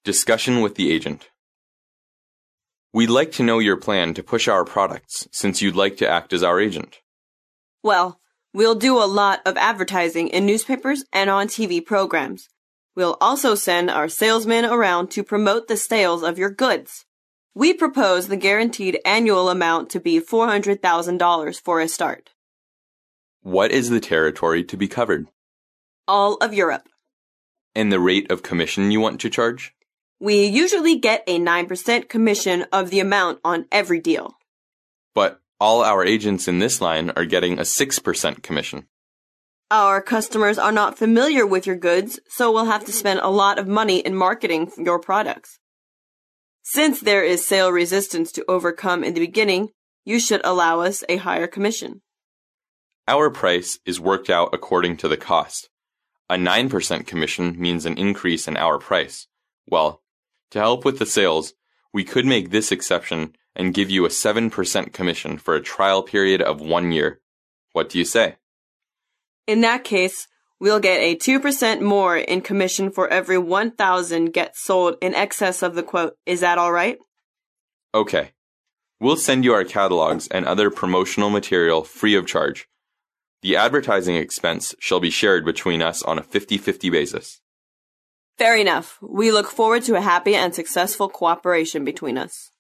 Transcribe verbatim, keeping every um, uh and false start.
Discussion with the agent. We'd like to know your plan to push our products since you'd like to act as our agent. Well, we'll do a lot of advertising in newspapers and on T V programs. We'll also send our salesmen around to promote the sales of your goods. We propose the guaranteed annual amount to be four hundred thousand dollars for a start. What is the territory to be covered? All of Europe. And the rate of commission you want to charge? We usually get a nine percent commission of the amount on every deal. But all our agents in this line are getting a six percent commission. Our customers are not familiar with your goods, so we'll have to spend a lot of money in marketing your products. Since there is sale resistance to overcome in the beginning, you should allow us a higher commission. Our price is worked out according to the cost. A nine percent commission means an increase in our price. Well, to help with the sales, we could make this exception and give you a seven percent commission for a trial period of one year. What do you say? In that case, we'll get a two percent more in commission for every one thousand gets sold in excess of the quote. Is that all right? Okay. We'll send you our catalogs and other promotional material free of charge. The advertising expense shall be shared between us on a fifty-fifty basis. Fair enough. We look forward to a happy and successful cooperation between us.